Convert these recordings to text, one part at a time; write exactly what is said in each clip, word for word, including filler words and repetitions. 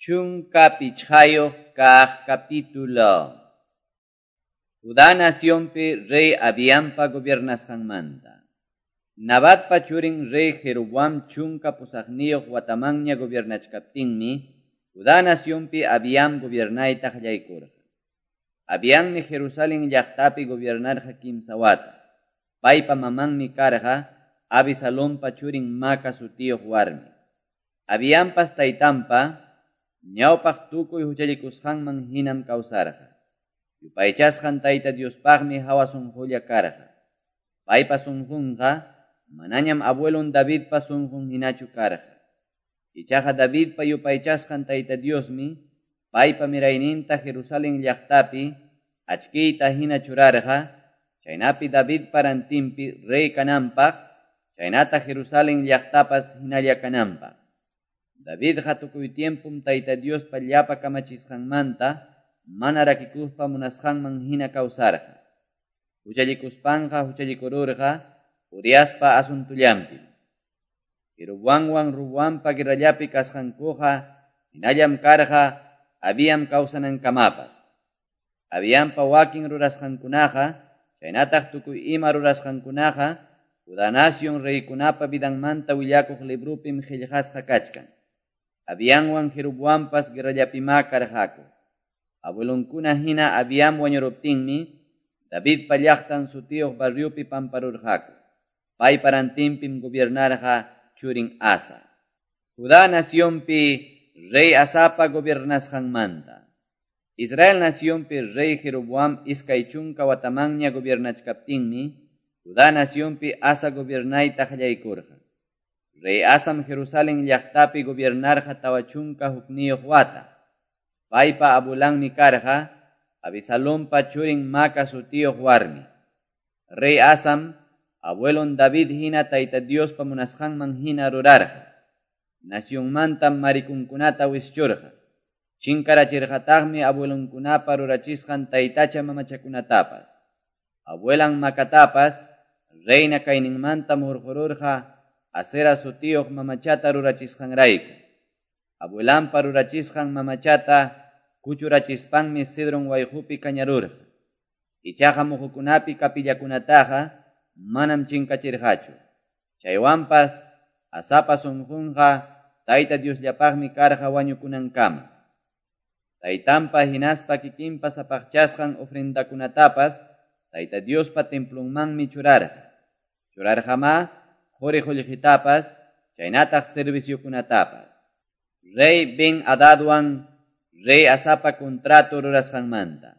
Chunka pichayo kah capítulo. Judá naciónpi rey Abiampa gobernasqanmanta. Nabat pachurin rey Jeroboam chunka pusaqniyuq Watamanña gobernachkaptinmi, Judá naciónpi Abiam gobernaytaq yaykurqa. Abiammi Jerusalén llaqtapi gobernarqa kimsa wata. Paypa mamanmi karqa Abisalom pachurin Maca sutiyuq warmi. Abiampas taytanpa ñawpaq tukuy huchallikusqanman hinam kawsarqa. Yupaychasqan tayta Diospaqmi hawa sunqulla karqa. Paypa sunqunqa manañam abuelon Davidpa sunqun hinachu karqa. Ichaqa Davidpa yupaychasqan tayta Diosmi paypa mirayninta Jerusalén llaqtapi achkiyta hina churarqa. Chaynapi David parantinpi rey kananpaq, chaynata Jerusalén llaqtapas hinalla kananpaq. David hatukuy tiempum tayta Dios pa llapa kamachisqanmanta mana rakikuqpa munasqanman hina kawsarqa. Huchallikuspanqa huchallikururqa Uriaspa asuntullampi. Jeroboamwan Roboampa guerrallapi kasqankuqa hinallam karqa Abiam kawsanankamapas. Abiampa wakin rurasqankunaqa chaynataq tukuy ima rurasqankunaqa Judá nación reykunapa vidanmanta willakuq librupim qillqasqa kachkan. Abiamwan Jeroboampas guerrallapima karqaku. Abuelonkuna hina Abiam wañuruptinmi David llaqtan sutiyuq barriupi pamparurqaku. Pay parantinpim gobernarqa churin Asa. Judá naciónpi rey Asapa gobernasqanmanta. Israel naciónpi rey Jeroboam iskay chunka Watamanña gobernachkaptinmi Judá naciónpi Asa gobernaytaq yaykurqa. Rey Asam Jerusalén llaqtapi gobernarqa tawa chunka hukniyuq wata. Paypa abulanmi karqa Abisalompa churin Maca sutiyuq warmi. Rey Asam abuelon David hina tayta Diospa munasqanman hina rurarqa. Nacionmantam marikunkunata wischurqa. Chinkarachirqataqmi abuelonkunapa rurachisqan taytacha mamachakunatapas. Abuelan Macatapas reina kayninmantam hurqururqa Asera sutiyuq mamachata rurachisqanrayku. Abuelanpa rurachisqan mamachata kuchurachispanmi Cedron wayhupi kañarurqa. Ichaqa muhukunapi kapillakunataqa manam chinkachirqachu. Chaywanpas Asapa sunqunqa tayta Diosllapaqmi karqa wañukunankama. Taytanpa hinaspa kikinpa sapaqchasqan ofrendakunatapas tayta Diospa templonmanmi churarqa. Churarqama Jore Jollejitapas, chaynataq serviciokunatapas. Rey Ben Hadadwan, rey Asapa contrato rurasqanmanta.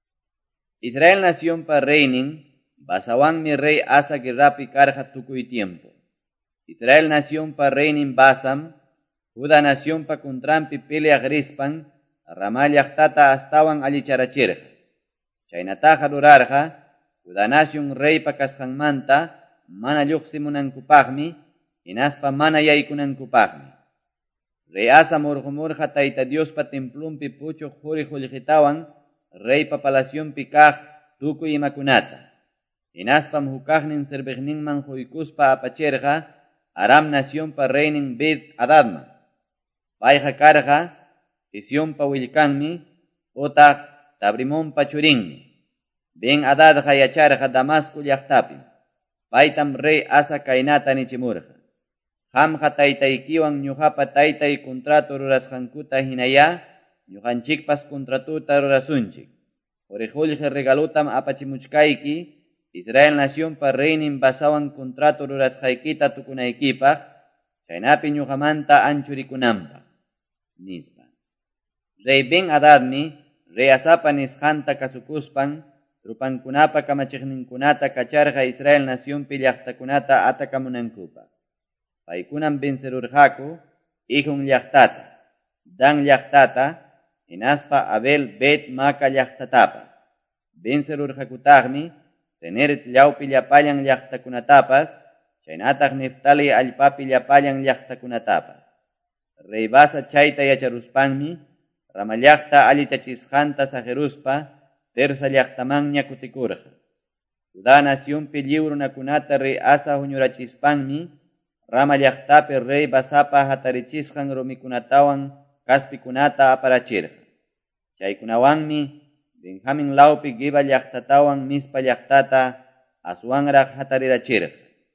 Israel naciónpa reynin, Basawanmi rey Asa guerrapi karqa tukuy tiempo. Israel naciónpa reynin Basam, Judá naciónpa contrampi peleaq rispan, Rama llaqtata astawan allicharachirqa. Chaynataqa rurarqa, Judá nación reypa kasqanmanta, mana lluqsimunankupaqmi, hinaspa mana yaykunankupaqmi. Rey Asa murqumurqa tayta Diospa templumpi puchuq Jore Jollejitawan, reypa palasyonpi kaq tukuy imakunata. Hinaspam hukaqnin sirviqninman huykuspa apachirqa Aram naciónpa reynin Ben Hadadman. Payqa karqa Sionpa willkanmi, utaq Tabrimonpa churinmi. Ben Hadadqa yacharqa Damasco llaqtapi. Paytam rey Asa kaynata nichimurqa. Qamqa taytaykiwan ñuqapa taytay contrato rurasqankuta hinaya, ñuqanchikpas contratuta rurasunchik. Orejolje regalutam apachimuchkayki, Israel naciónpa reynin Basawan contrato rurasqaykita tukunaykipaq, chaynapi ñuqamanta anchurikunanpaq. Nispa. Rey Ben Hadadmi, rey Asapa nisqanta kasukuspan, rupankunapa kamachiqninkunata kacharqa Israel naciónpi llaqtakunata atakamunankupaq. Paykunam vencerurqaku Ijun llaqtata, Dan llaqtata, hinaspa Abel Bet Maca llaqtatapas. Vencerurqakutaqmi Teneret llawpi llapallan llaqtakunatapas, chaynataq Neftali allpapi llapallan llaqtakunatapas. Rey Basa chayta yacharuspanmi, Rama llaqta allichachisqanta sajeruspa, Tersa llaqtamanña kutikurqa. Judá naciónpi lliwrunakunata rey Asa huñurachispanmi, Rama llaqtapi rey Basapa hatarichisqan rumikunatawan kaspikunata aparachirqa. Chaykunawanmi Benjamin laupi Giba llaqtatawan Mispa llaqtata aswanraq hatarirachirqa.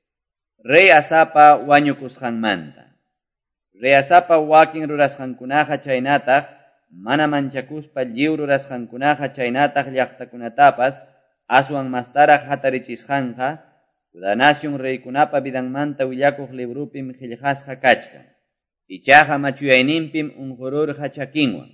Rey Asapa wañukusqanmanta. Rey Asapa wakin rurasqankunaqa chaynataq mana manchakuspa lliw rurasqankunaqa chaynataq llaqtakunatapas aswan mastaraq hatarichisqanqa Judá nación reykunapa vidanmanta willakuq librupim qillqasqa kachkan. Ichaqa machuyayninpim unqururqa chakinwan.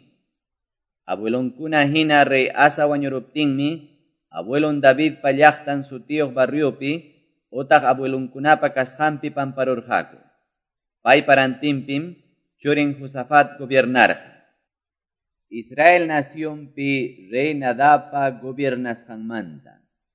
Abuelonkuna hina rey Asa wañuruptinmi abuelon David pa llaqtan sutiyuq barriupi utaq abuelonkunapa kasqanpi pamparurqaku. Pay parantinpim churin Josafat gobiernarqa. Israel naciónpi rey Nadabpa gobiernasqanmanta.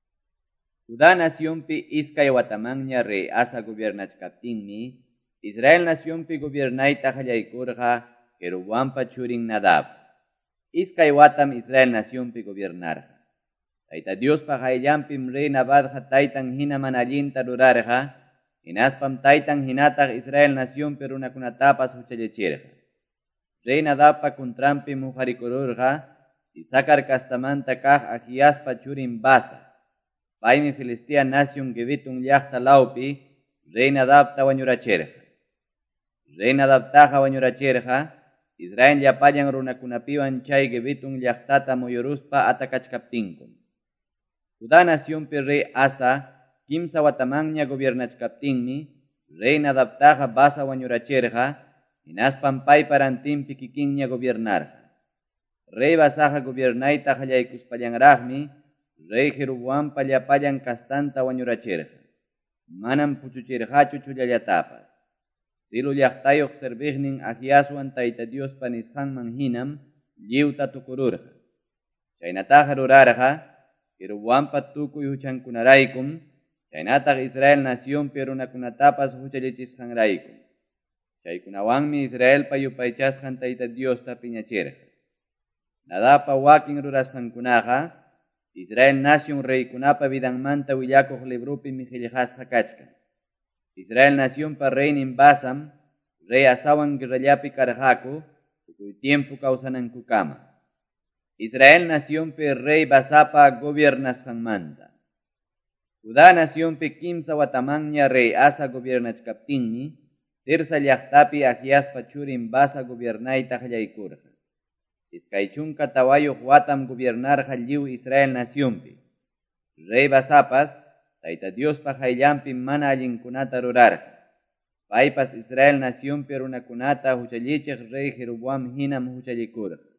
Judá naciónpi iskay watamanña rey Asa gobiernachkaptinmi Israel naciónpi gobiernayta qallaykurqa Jeroboampa churin Nadab. Iskay watam Israel naciónpi gobiernarqa. Tayta Diospa qayllanpim rey Nabadqa taytan hina mana allinta rurarqa, hinaspam taytan hinataq Israel naciónpi runakunatapas huchallachirqa. Rey Nadabpa contranpim hukarikururqa Isakar kastamanta kaq Ahiaspa churin Basa. Paymi Filistia nación Gebitun llaqta laupi rey Nadabta wañurachirqa. Rey Nadabtaqa wañurachirqa Israel llapallan runakunapiwan chay Gebitun llaqtata muyuruspa atakachkaptinkum. Judá naciónpi rey Asa kimsa watamanña gobiernachkaptinmi rey Nadabtaqa Basa wañurachirqa hinaspam pay parantinpi kikinña gobiernarqa. Rey Basaqa gobiernayta qallaykuspallanraqmi rey Jeroboampa llapallan kastanta wañurachirqa. Manam puchuchirqachu chullallatapas. Silu llaqtayuq serbiqnin Ahiaswan Tayta Diospa nisqanman hinam lliwta tukururqa. Chaynataqa rurarqa Jeroboampa tukuy huchankunaraykum, chaynataq Israel naciónpi runakunatapas huchallachisqanraykum. Chaykunawanmi Israelpa yupaychasqan Tayta Diosta piñachirqa. Nadabpa wakin rurasqankunaqa Israel nación reykunapa vidanmanta willakuq librupi qillqasqa kachkan. Israel naciónpa reynin Basam, rey Asawan guerrallapi karqaku, tukuy tiempo kawsanankukama. Israel naciónpi rey Basapa gobiernasqanmanta. Judá naciónpi kimsa watamanña rey Asa gobiernachkaptinmi, Tirsa llaqtapi Ahiaspa churin Basa gobiernayta qallaykurqa. Iskay chunka tawayuq watam gobiernarqa lliw Israel naciónpi. Rey Basapas, Tayta Diospa qayllanpi mana allinkunata rurarqa. Paypas Israel naciónpi runakunata huchallichiq rey Jeroboam hinam huchallikurqa.